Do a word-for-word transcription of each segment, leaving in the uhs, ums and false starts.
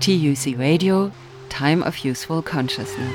T U C Radio, Time of Useful Consciousness.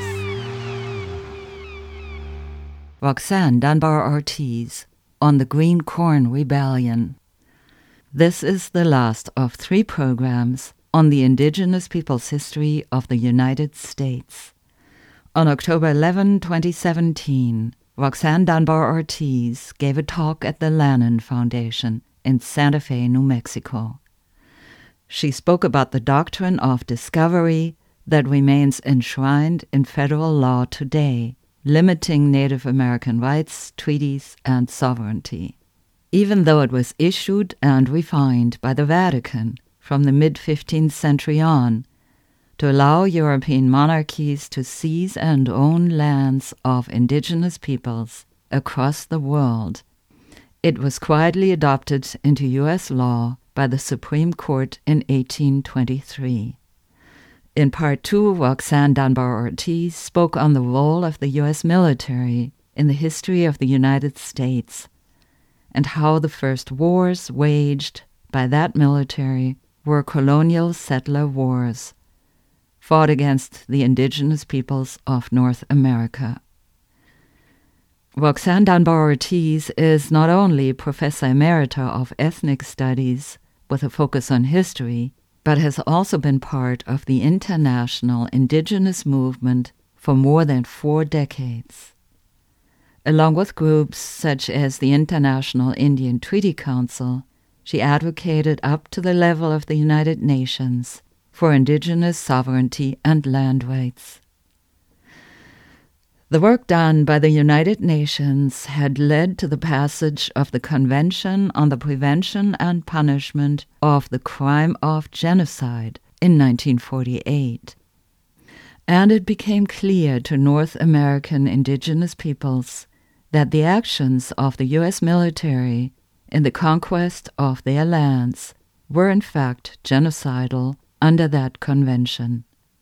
Roxanne Dunbar Ortiz on the Green Corn Rebellion. This is the last of three programs on the indigenous people's history of the United States. On October eleventh, twenty seventeen, Roxanne Dunbar Ortiz gave a talk at the Lannan Foundation in Santa Fe, New Mexico. She spoke about the doctrine of discovery that remains enshrined in federal law today, limiting Native American rights, treaties, and sovereignty. Even though it was issued and refined by the Vatican from the mid-fifteenth century on, to allow European monarchies to seize and own lands of indigenous peoples across the world, it was quietly adopted into U S law by the Supreme Court in eighteen twenty-three. In part two, Roxanne Dunbar Ortiz spoke on the role of the U S military in the history of the United States and how the first wars waged by that military were colonial settler wars, fought against the indigenous peoples of North America. Roxanne Dunbar Ortiz is not only Professor Emerita of Ethnic Studies with a focus on history, but has also been part of the international indigenous movement for more than four decades. Along with groups such as the International Indian Treaty Council, she advocated up to the level of the United Nations for indigenous sovereignty and land rights. The work done by the United Nations had led to the passage of the Convention on the Prevention and Punishment of the Crime of Genocide in nineteen forty-eight. And it became clear to North American indigenous peoples that the actions of the U S military in the conquest of their lands were in fact genocidal under that convention.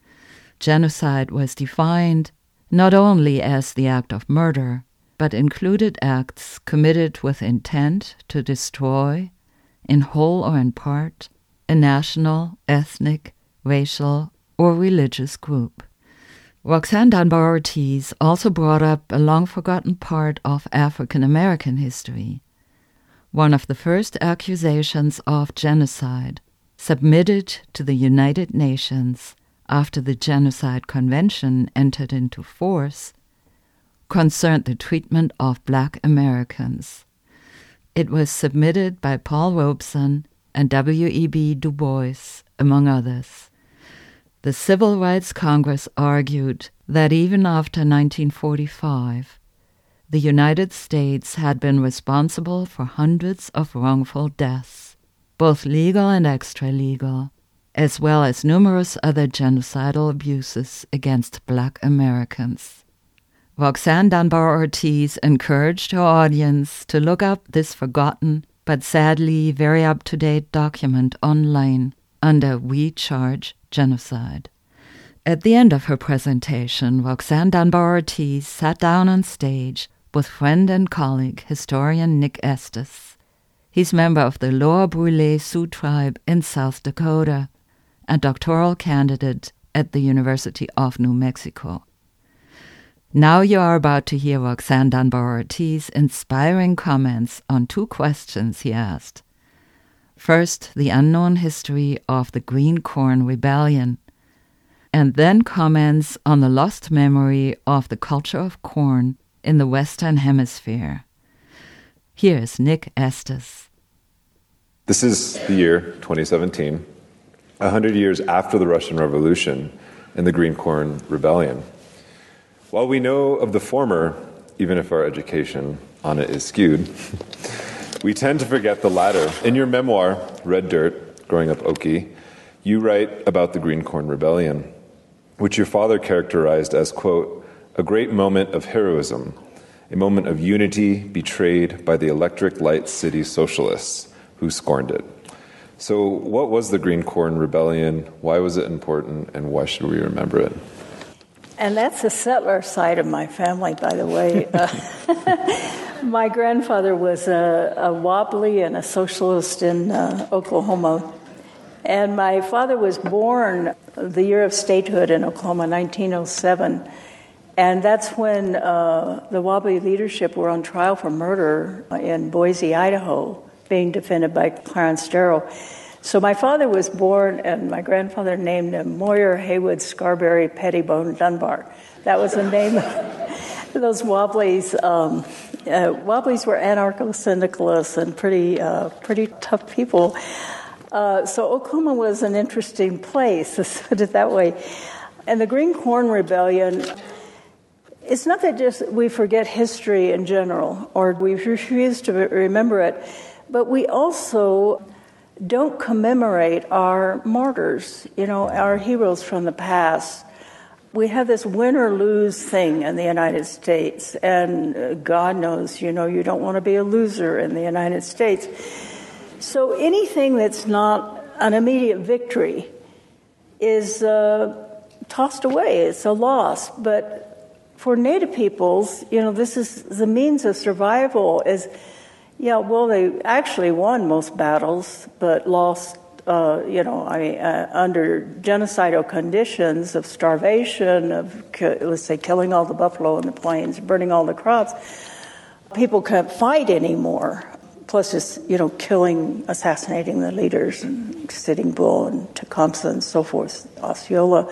Genocide was defined not only as the act of murder, but included acts committed with intent to destroy, in whole or in part, a national, ethnic, racial, or religious group. Roxanne Dunbar Ortiz also brought up a long-forgotten part of African American history. One of the first accusations of genocide submitted to the United Nations after the Genocide Convention entered into force, concerned the treatment of Black Americans. It was submitted by Paul Robeson and W E B Du Bois, among others. The Civil Rights Congress argued that even after nineteen forty-five, the United States had been responsible for hundreds of wrongful deaths, both legal and extra-legal, as well as numerous other genocidal abuses against Black Americans. Roxanne Dunbar Ortiz encouraged her audience to look up this forgotten but sadly very up-to-date document online under We Charge Genocide. At the end of her presentation, Roxanne Dunbar Ortiz sat down on stage with friend and colleague historian Nick Estes. He's member of the Lower Brule Sioux tribe in South Dakota and doctoral candidate at the University of New Mexico. Now you are about to hear Roxanne Dunbar Ortiz inspiring comments on two questions he asked. First, the unknown history of the Green Corn Rebellion, and then comments on the lost memory of the culture of corn in the Western Hemisphere. Here's Nick Estes. This is the year twenty seventeen. A hundred years after the Russian Revolution and the Green Corn Rebellion. While we know of the former, even if our education on it is skewed, we tend to forget the latter. In your memoir, Red Dirt, Growing Up Okie, you write about the Green Corn Rebellion, which your father characterized as, quote, a great moment of heroism, a moment of unity betrayed by the Electric Light City socialists who scorned it. So what was the Green Corn Rebellion? Why was it important? And why should we remember it? And that's the settler side of my family, by the way. uh, my grandfather was a, a wobbly and a socialist in uh, Oklahoma. And my father was born the year of statehood in Oklahoma, nineteen oh seven. And that's when uh, the Wobbly leadership were on trial for murder in Boise, Idaho, being defended by Clarence Darrow. So my father was born, and my grandfather named him Moyer Haywood Scarberry Pettibone Dunbar. That was the name of those Wobblies. Um, uh, Wobblies were anarcho-syndicalists and pretty, uh, pretty tough people. Uh, so Oklahoma was an interesting place, let's put it that way. And the Green Corn Rebellion, it's not that just we forget history in general or we refuse to remember it, but we also don't commemorate our martyrs, you know, our heroes from the past. We have this win or lose thing in the United States, and God knows, you know, you don't want to be a loser in the United States. So anything that's not an immediate victory is uh, tossed away. It's a loss. But for Native peoples, you know, this is the means of survival is, yeah, well, they actually won most battles, but lost, uh, you know, I mean, uh, under genocidal conditions of starvation, of, let's say, killing all the buffalo in the plains, burning all the crops. People can't fight anymore. Plus just, you know, killing, assassinating the leaders, and Sitting Bull and Tecumseh and so forth, Osceola.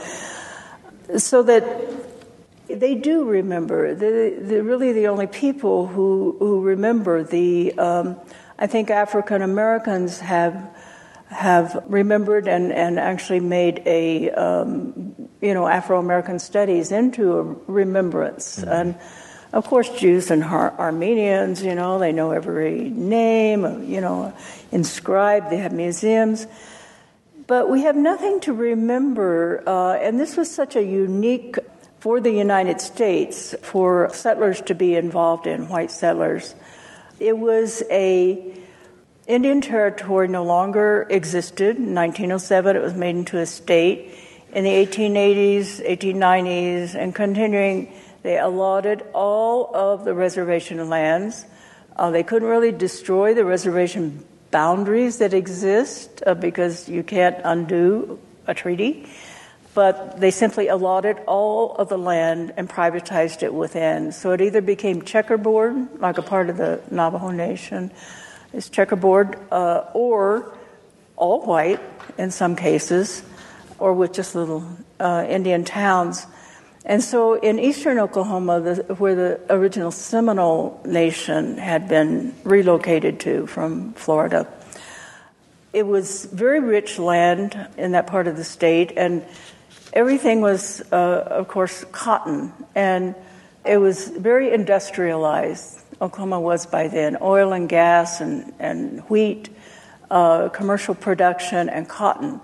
So that they do remember. They're, they're really the only people who, who remember. The um, I think African Americans have have remembered and, and actually made a, um, you know, Afro-American studies into a remembrance. Mm-hmm. And of course, Jews and Ar- Armenians, you know, they know every name, you know, inscribed, they have museums. But we have nothing to remember, uh, and this was such a unique, for the United States, for settlers to be involved in, white settlers. It was a, Indian Territory no longer existed. In nineteen oh seven, it was made into a state. In the eighteen eighties, eighteen nineties, and continuing, they allotted all of the reservation lands. Uh, they couldn't really destroy the reservation boundaries that exist uh, because you can't undo a treaty. But they simply allotted all of the land and privatized it within. So it either became checkerboard, like a part of the Navajo Nation, is checkerboard, uh, or all white in some cases, or with just little uh, Indian towns. And so in eastern Oklahoma, the, where the original Seminole Nation had been relocated to from Florida, it was very rich land in that part of the state, and everything was, uh, of course, cotton, and it was very industrialized. Oklahoma was by then, oil and gas and, and wheat, uh, commercial production, and cotton.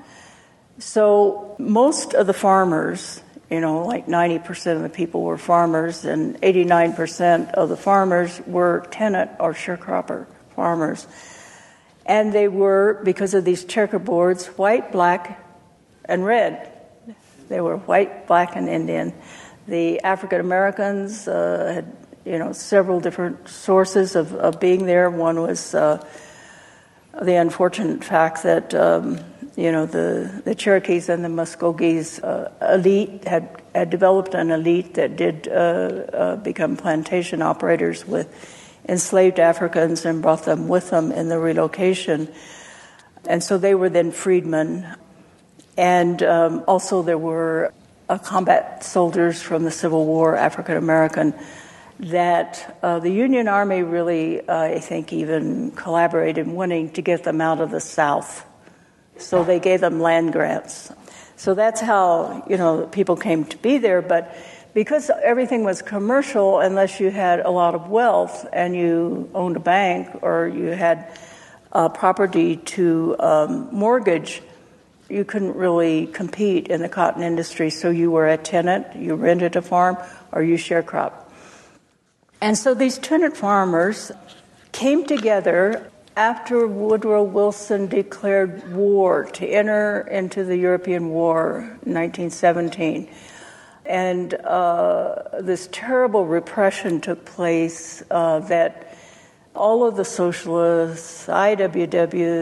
So most of the farmers, you know, like ninety percent of the people were farmers, and eighty-nine percent of the farmers were tenant or sharecropper farmers. And they were, because of these checkerboards, white, black, and red. They were white, black, and Indian. The African Americans uh, had, you know, several different sources of, of being there. One was uh, the unfortunate fact that, um, you know, the, the Cherokees and the Muskogees uh, elite had, had developed an elite that did uh, uh, become plantation operators with enslaved Africans and brought them with them in the relocation. And so they were then freedmen. And um, also there were uh, combat soldiers from the Civil War, African American, that uh, the Union Army really, uh, I think, even collaborated in wanting to get them out of the South. So they gave them land grants. So that's how, you know, people came to be there. But because everything was commercial, unless you had a lot of wealth and you owned a bank or you had uh, property to um, mortgage, you couldn't really compete in the cotton industry. So you were a tenant, you rented a farm, or you sharecrop. And so these tenant farmers came together after Woodrow Wilson declared war to enter into the European War in nineteen seventeen. And uh, this terrible repression took place uh, that all of the socialists, I W W,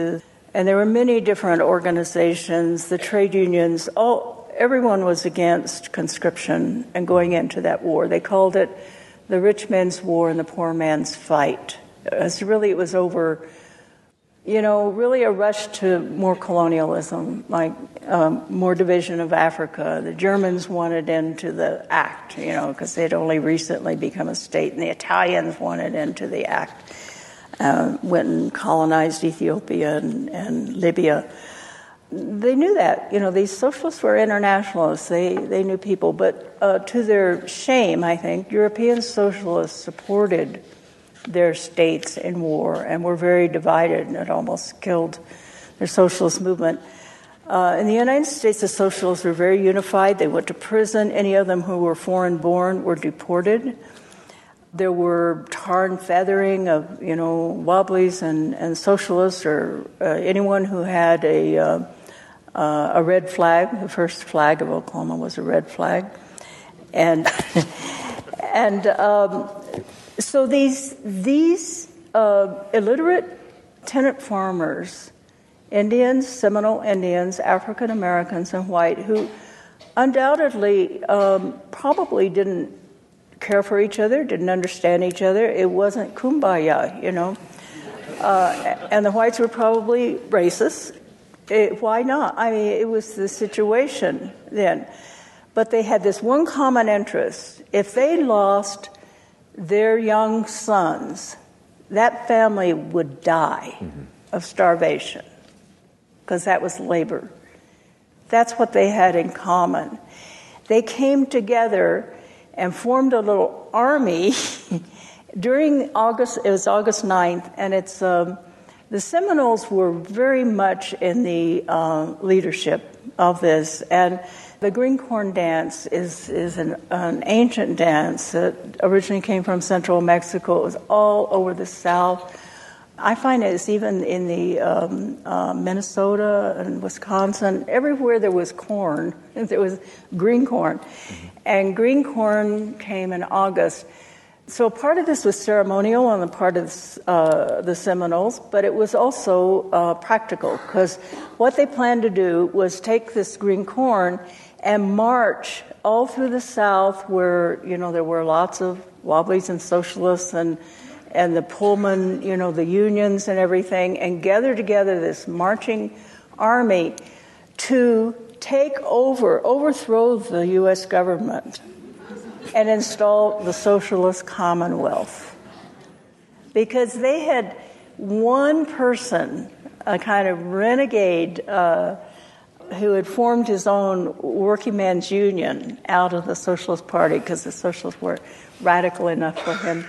And there were many different organizations, the trade unions, all, everyone was against conscription and going into that war. They called it the rich man's war and the poor man's fight. It's really, it was over, you know, really a rush to more colonialism, like um, more division of Africa. The Germans wanted into the Act, you know, because they'd only recently become a state, and the Italians wanted into the Act. Uh, went and colonized Ethiopia and, and Libya. They knew that, you know, these socialists were internationalists. They they knew people, but uh, to their shame, I think, European socialists supported their states in war and were very divided, and it almost killed their socialist movement. Uh, in the United States, the socialists were very unified. They went to prison. Any of them who were foreign-born were deported. There were tar and feathering of, you know, wobblies and, and socialists, or uh, anyone who had a uh, uh, a red flag. The first flag of Oklahoma was a red flag, and and um, so these these uh, illiterate tenant farmers, Indians, Seminole Indians, African Americans, and white, who undoubtedly um, probably didn't care for each other, didn't understand each other. It wasn't kumbaya, you know. Uh, and the whites were probably racist. It, why not? I mean, it was the situation then. But they had this one common interest. If they lost their young sons, that family would die mm-hmm. of starvation, because that was labor. That's what they had in common. They came together and formed a little army during August. It was August ninth, and it's um, the Seminoles were very much in the uh, leadership of this. And the Green Corn Dance is is an, an ancient dance that originally came from central Mexico. It was all over the South. I find it's even in the um, uh, Minnesota and Wisconsin, everywhere there was corn, there was green corn. Mm-hmm. And green corn came in August. So part of this was ceremonial on the part of uh, the Seminoles, but it was also uh, practical, because what they planned to do was take this green corn and march all through the South, where, you know, there were lots of wobblies and socialists and and the Pullman, you know, the unions and everything, and gather together this marching army to take over, overthrow the U S government and install the socialist commonwealth. Because they had one person, a kind of renegade uh, who had formed his own working man's union out of the Socialist Party, because the socialists were radical enough for him.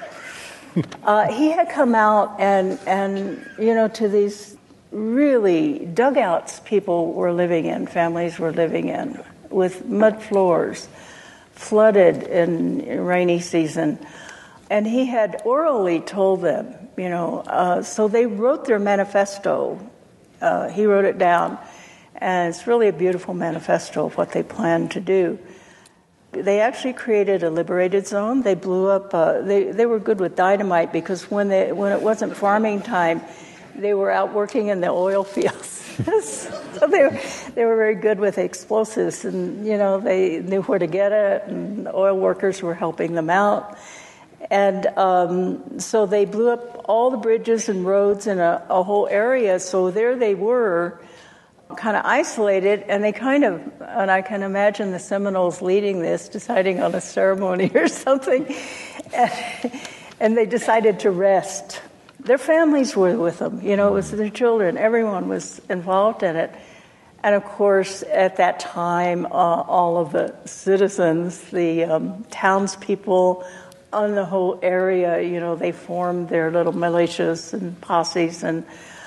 Uh, he had come out and, and, you know, to these really dugouts people were living in, families were living in, with mud floors, flooded in, in rainy season. And he had orally told them, you know, uh, so they wrote their manifesto. Uh, he wrote it down, and it's really a beautiful manifesto of what they planned to do. They actually created a liberated zone. They blew up. Uh, they they were good with dynamite, because when they when it wasn't farming time, they were out working in the oil fields. So they were, they were very good with explosives, and you know they knew where to get it. And the oil workers were helping them out, and um, so they blew up all the bridges and roads in a, a whole area. So there they were, kind of isolated, and they kind of, and I can imagine the Seminoles leading this, deciding on a ceremony or something, and, and they decided to rest. Their families were with them, you know, it was their children, everyone was involved in it. And of course, at that time, uh, all of the citizens, the um, townspeople on the whole area, you know, they formed their little militias and posses, and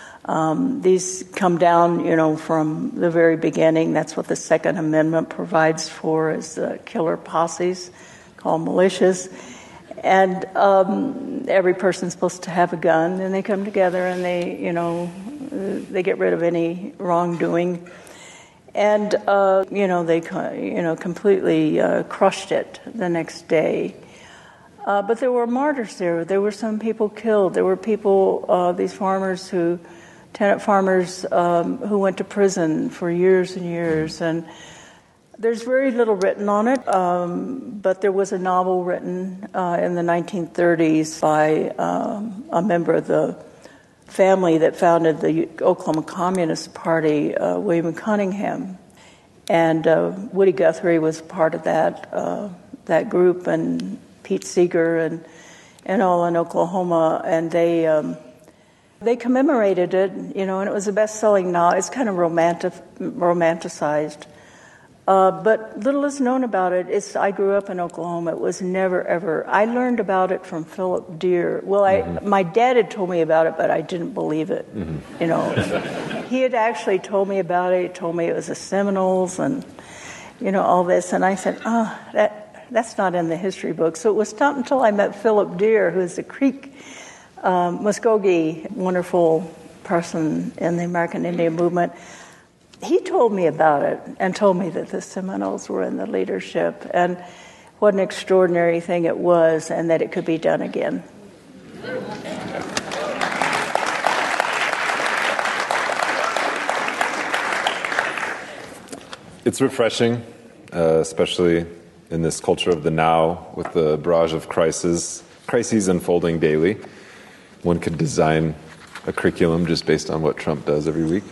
Um, these come down, you know, from the very beginning. That's what the Second Amendment provides for, is the killer posses called militias. And um, every person's supposed to have a gun, and they come together and they, you know, they get rid of any wrongdoing. And, uh, you know, they, you know, completely uh, crushed it the next day. Uh, but there were martyrs there. There were some people killed. There were people, uh, these farmers who tenant farmers um, who went to prison for years and years. And there's very little written on it, um, but there was a novel written uh, in the nineteen thirties by um, a member of the family that founded the Oklahoma Communist Party, uh, William Cunningham. And uh, Woody Guthrie was part of that uh, that group, and Pete Seeger and and all in Oklahoma, and they um, they commemorated it, you know, and it was a best-selling novel. It's kind of romantic, romanticized, uh, but little is known about it. It's I grew up in Oklahoma. It was never ever. I learned about it from Philip Deer. Well, I mm-hmm. my dad had told me about it, but I didn't believe it. Mm-hmm. You know, he had actually told me about it. He told me it was the Seminoles and you know all this, and I said, oh, that. That's not in the history book. So it was not until I met Philip Deer, who is the Creek um, Muskogee, wonderful person in the American Indian movement. He told me about it and told me that the Seminoles were in the leadership and what an extraordinary thing it was and that it could be done again. It's refreshing, uh, especially in this culture of the now, with the barrage of crises, crises unfolding daily. One could design a curriculum just based on what Trump does every week.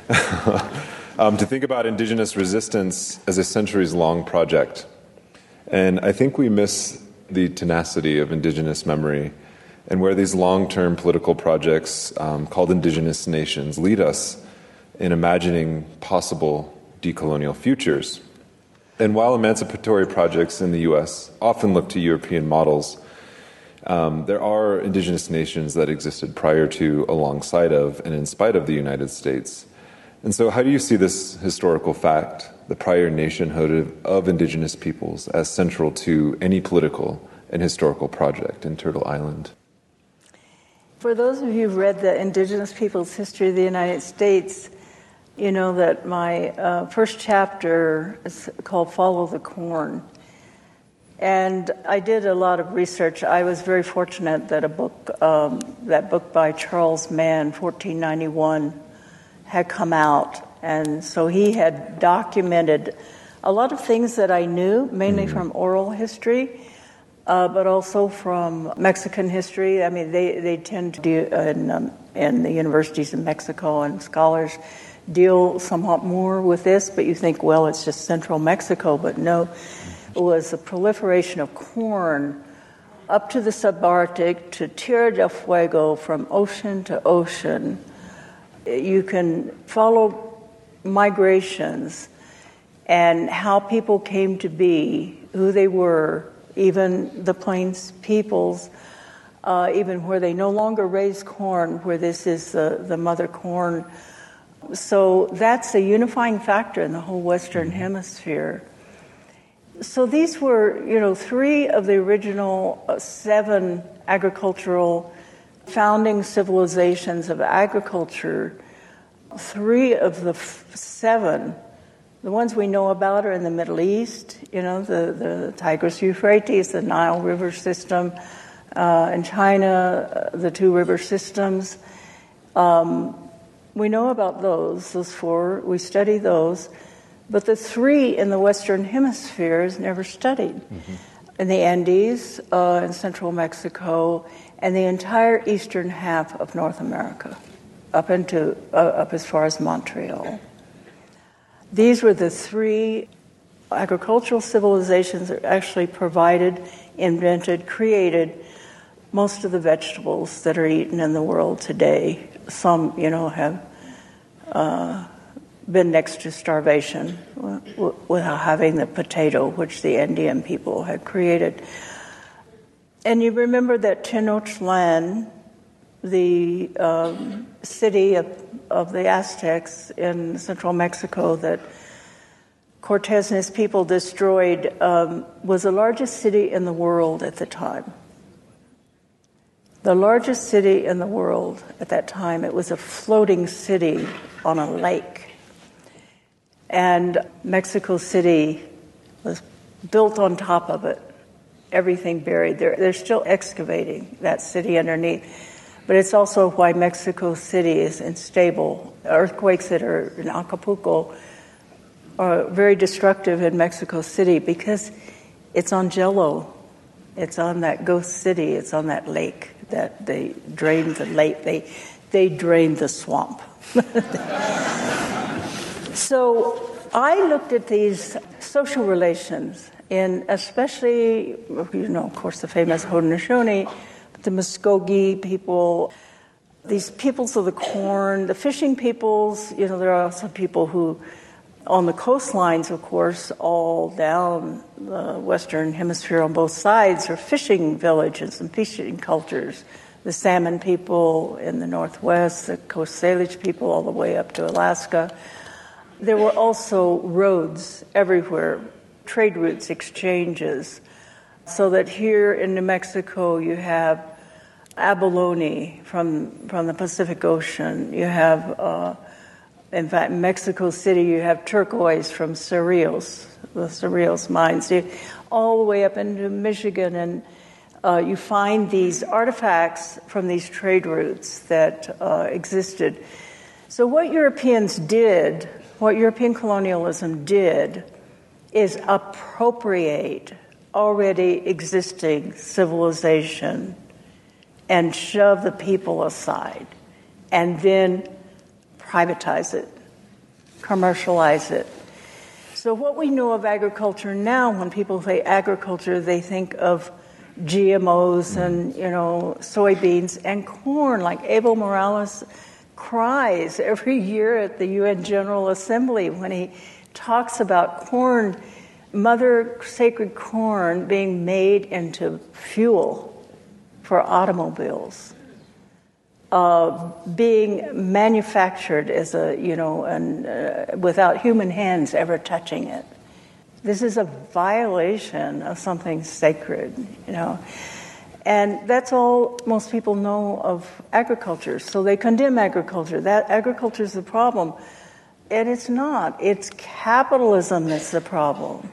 um, to think about indigenous resistance as a centuries-long project. And I think we miss the tenacity of indigenous memory and where these long-term political projects um, called indigenous nations lead us in imagining possible decolonial futures. And while emancipatory projects in the U S often look to European models, um, there are indigenous nations that existed prior to, alongside of, and in spite of the United States. And so how do you see this historical fact, the prior nationhood of, of indigenous peoples, as central to any political and historical project in Turtle Island? For those of you who've read the Indigenous Peoples' History of the United States, you know that my uh, first chapter is called Follow the Corn. And I did a lot of research. I was very fortunate that a book, um, that book by Charles Mann, fourteen ninety-one, had come out. And so he had documented a lot of things that I knew, mainly mm-hmm. from oral history, uh, but also from Mexican history. I mean, they, they tend to do in, um, in the universities in Mexico, and scholars deal somewhat more with this, but you think, well, it's just central Mexico, but no, it was the proliferation of corn up to the subarctic, to Tierra del Fuego, from ocean to ocean. You can follow migrations and how people came to be, who they were, even the Plains peoples, uh, even where they no longer raise corn, where this is the, the mother corn. So that's a unifying factor in the whole Western Hemisphere. So these were, you know, three of the original uh, seven agricultural founding civilizations of agriculture. Three of the f- seven, the ones we know about are in the Middle East, you know, the, the Tigris-Euphrates, the Nile River system, uh, in China, uh, the two river systems. Um, We know about those, those four. We study those. But the three in the Western Hemisphere is never studied. Mm-hmm. In the Andes, uh, in central Mexico, and the entire eastern half of North America, up into uh, up as far as Montreal. These were the three agricultural civilizations that actually provided, invented, created most of the vegetables that are eaten in the world today. Some, you know, have uh, been next to starvation without having the potato, which the Indian people had created. And you remember that Tenochtitlan, the um, city of, of the Aztecs in central Mexico that Cortez and his people destroyed, um, was the largest city in the world at the time. The largest city in the world at that time. It was a floating city on a lake. And Mexico City was built on top of it, everything buried there. They're still excavating that city underneath. But it's also why Mexico City is unstable. Earthquakes that are in Acapulco are very destructive in Mexico City because it's on jello. It's on that ghost city. It's on that lake that they drained the lake. They they drained the swamp. So I looked at these social relations, and especially, you know, of course, the famous Haudenosaunee, the Muskogee people, these peoples of the corn, the fishing peoples. You know, there are also people who, on the coastlines, of course, all down the Western Hemisphere on both sides, are fishing villages and fishing cultures. The salmon people in the Northwest, the Coast Salish people all the way up to Alaska. There were also roads everywhere, trade routes, exchanges, so that here in New Mexico you have abalone from, from the Pacific Ocean. You have, uh, in fact, in Mexico City, you have turquoise from Cerrillos, the Cerrillos mines, you, all the way up into Michigan, and uh, you find these artifacts from these trade routes that uh, existed. So what Europeans did, what European colonialism did, is appropriate already existing civilization and shove the people aside, and then privatize it, commercialize it. So what we know of agriculture now, when people say agriculture, they think of G M Os and, you know, soybeans and corn, like Evo Morales cries every year at the U N General Assembly when he talks about corn, mother sacred corn being made into fuel for automobiles, uh, being manufactured as a, you know, and uh, without human hands ever touching it. This is a violation of something sacred, you know. And that's all most people know of agriculture. So they condemn agriculture. That agriculture is the problem. And it's not. It's capitalism that's the problem.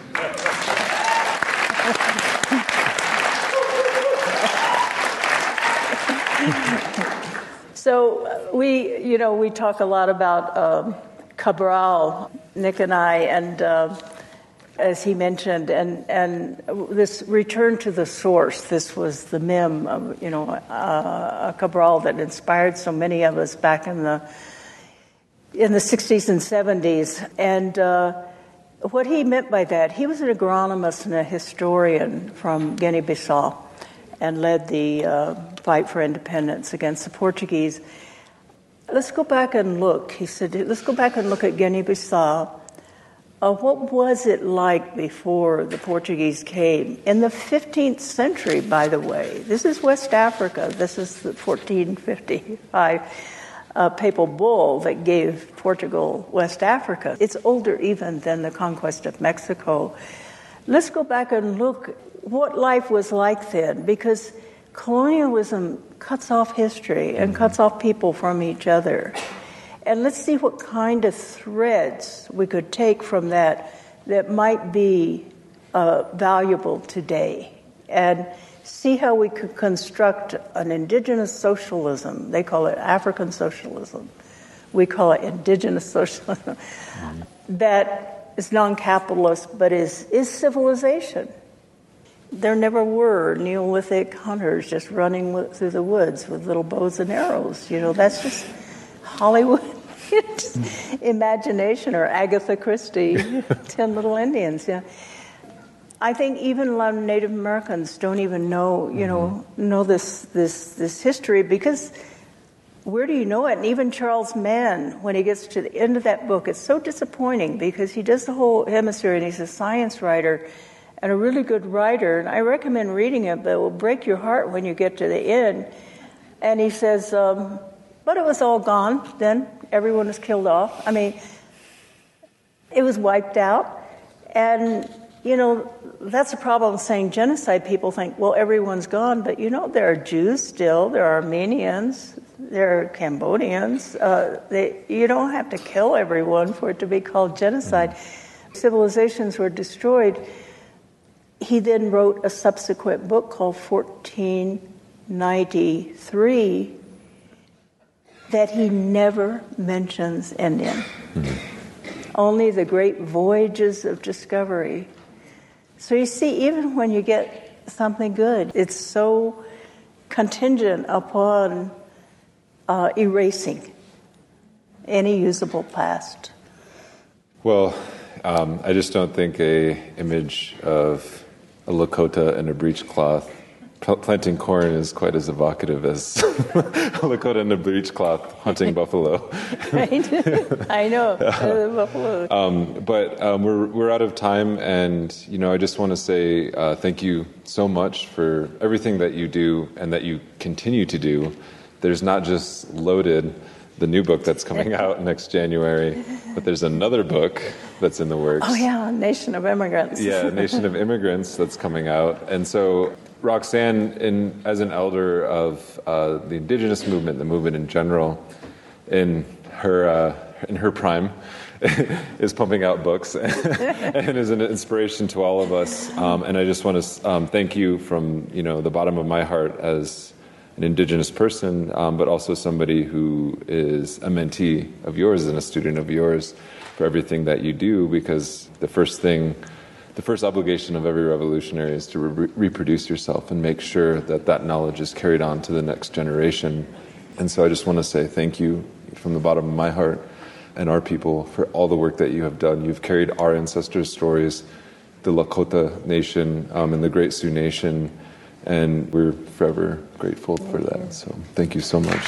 So we, you know, we talk a lot about um, Cabral, Nick and I, and uh, as he mentioned, and, and this return to the source, this was the meme of, you know, uh, Cabral that inspired so many of us back in the in the sixties and seventies. And uh, what he meant by that, he was an agronomist and a historian from Guinea-Bissau and led the uh, fight for independence against the Portuguese. Let's go back and look, he said, let's go back and look at Guinea-Bissau. Uh, what was it like before the Portuguese came? In the fifteenth century, by the way. This is West Africa. This is the fourteen fifty-five uh, papal bull that gave Portugal West Africa. It's older even than the conquest of Mexico. Let's go back and look what life was like then, because colonialism cuts off history and cuts off people from each other. And let's see what kind of threads we could take from that that might be uh, valuable today. And see how we could construct an indigenous socialism. They call it African socialism. We call it indigenous socialism. Mm-hmm. That is non-capitalist, but is, is civilization. There never were Neolithic hunters just running through the woods with little bows and arrows. You know, that's just Hollywood imagination, or Agatha Christie, Ten Little Indians. Yeah, I think even a lot of Native Americans don't even know, you know, know this this this history, because where do you know it? And even Charles Mann, when he gets to the end of that book, it's so disappointing because he does the whole hemisphere and he's a science writer and a really good writer. And I recommend reading it, but it will break your heart when you get to the end. And he says, um, but it was all gone then. Everyone was killed off. I mean, it was wiped out. And, you know, that's a problem saying genocide. People think, well, everyone's gone. But, you know, there are Jews still. There are Armenians. There are Cambodians. Uh, they, you don't have to kill everyone for it to be called genocide. Civilizations were destroyed. He then wrote a subsequent book called fourteen ninety-three that he never mentions Indian. Mm-hmm. Only the great voyages of discovery. So you see, even when you get something good, it's so contingent upon uh, erasing any usable past. Well, um, I just don't think a image of a Lakota and a breechcloth planting corn is quite as evocative as a Lakota in a breechcloth hunting buffalo. Right? I know, uh, buffalo. Um, but um, we're we're out of time, and you know, I just want to say uh, thank you so much for everything that you do and that you continue to do. There's not just Loaded, the new book that's coming out next January, but there's another book that's in the works. Oh yeah, Nation of Immigrants. Yeah, Nation of Immigrants that's coming out, and so. Roxanne, in, as an elder of uh, the indigenous movement, the movement in general, in her uh, in her prime, is pumping out books and is an inspiration to all of us. Um, and I just want to um, thank you from you know the bottom of my heart as an indigenous person, um, but also somebody who is a mentee of yours and a student of yours for everything that you do. Because the first thing. The first obligation of every revolutionary is to re- reproduce yourself and make sure that that knowledge is carried on to the next generation. And so I just want to say thank you from the bottom of my heart and our people for all the work that you have done. You've carried our ancestors' stories, the Lakota Nation um, and the Great Sioux Nation, and we're forever grateful for that. So thank you so much.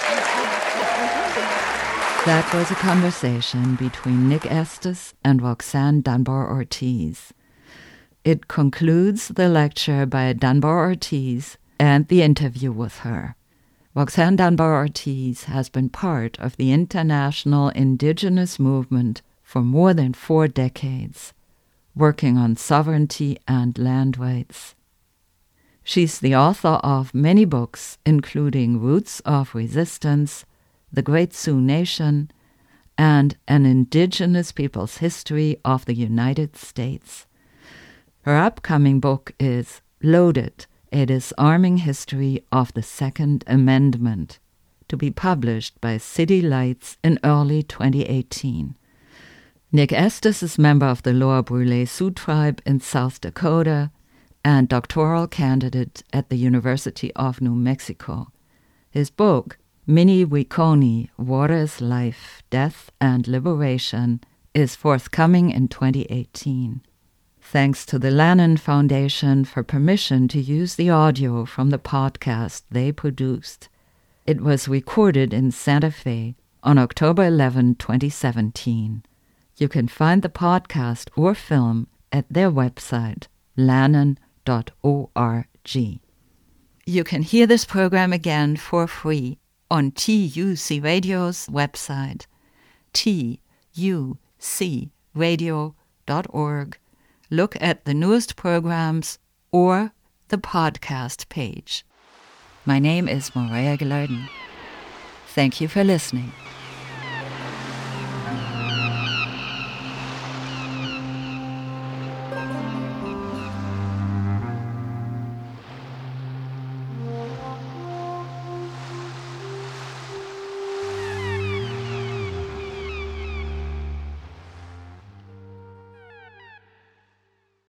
That was a conversation between Nick Estes and Roxanne Dunbar-Ortiz. It concludes the lecture by Dunbar-Ortiz and the interview with her. Roxanne Dunbar-Ortiz has been part of the international indigenous movement for more than four decades, working on sovereignty and land rights. She's the author of many books, including Roots of Resistance, The Great Sioux Nation, and An Indigenous People's History of the United States. Her upcoming book is Loaded, A Disarming History of the Second Amendment, to be published by City Lights in early twenty eighteen. Nick Estes is member of the Lower Brule Sioux Tribe in South Dakota and doctoral candidate at the University of New Mexico. His book, Mini-Wiconi, Water is Life, Death and Liberation, is forthcoming in twenty eighteen. Thanks to the Lannan Foundation for permission to use the audio from the podcast they produced. It was recorded in Santa Fe on October eleventh, twenty seventeen. You can find the podcast or film at their website, lannan dot org. You can hear this program again for free on T U C Radio's website, T U C radio dot org. Look at the newest programs or the podcast page. My name is Morea Gilardin. Thank you for listening.